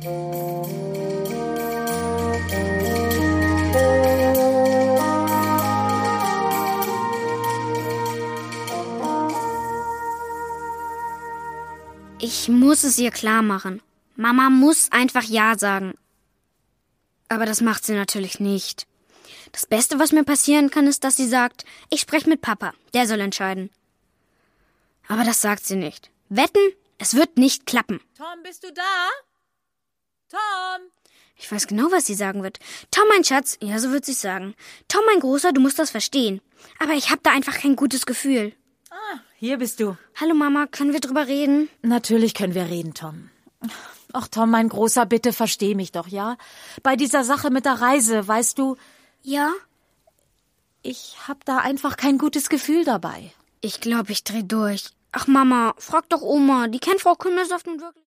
Ich muss es ihr klar machen. Mama muss einfach Ja sagen. Aber das macht sie natürlich nicht. Das Beste, was mir passieren kann, ist, dass sie sagt, ich spreche mit Papa, der soll entscheiden. Aber das sagt sie nicht. Wetten, es wird nicht klappen. Tom, bist du da? Tom! Ich weiß genau, was sie sagen wird. Tom, mein Schatz, ja, so wird sie sagen. Tom, mein Großer, du musst das verstehen. Aber ich habe da einfach kein gutes Gefühl. Ah, hier bist du. Hallo Mama, können wir drüber reden? Natürlich können wir reden, Tom. Ach, Tom, mein Großer, bitte versteh mich doch, ja? Bei dieser Sache mit der Reise, weißt du... Ja? Ich hab da einfach kein gutes Gefühl dabei. Ich glaube, ich dreh durch. Ach Mama, frag doch Oma, die kennt Frau Kümmersoft nun wirklich.